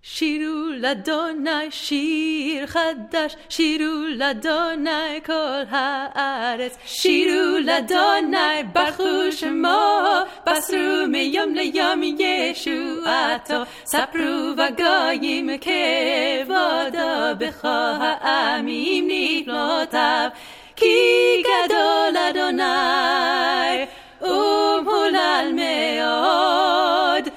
שירו לאדוני שיר חדש, שירו לאדוני כל הארץ, שירו לאדוני ברכו שמו, בסרו מיום ליום ישועתו, ספרו בגויים כבודו, בכל העמים נפלאותיו, כי גדול אדוני ומהולל מאוד,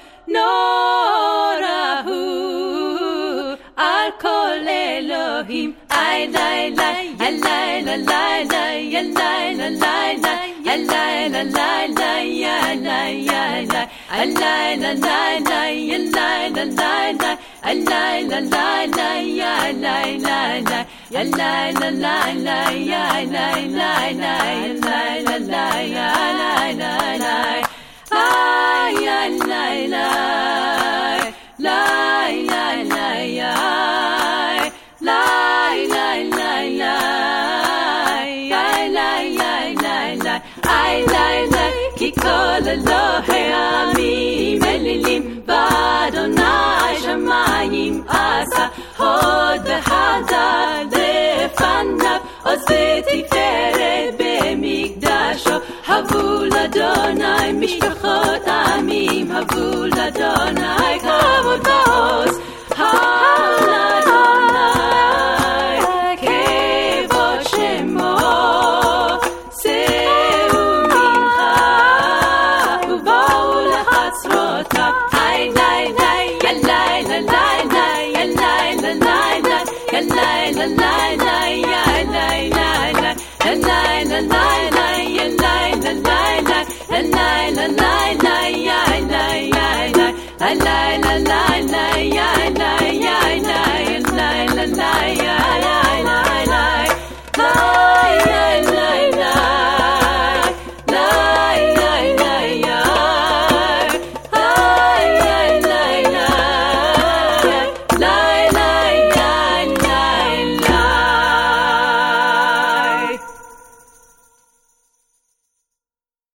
נורא הוא על כל אלוהים. איי ליי ליי ליי ליי ליי ליי ליי ליי ליי ליי כי כל אלוהי העמים אלילים, באדוני שמיים עשה הוד והדר לפניו, עוז ותפארת במקדשו. הבו לאדוני משפחות העמים, הבו לאדוני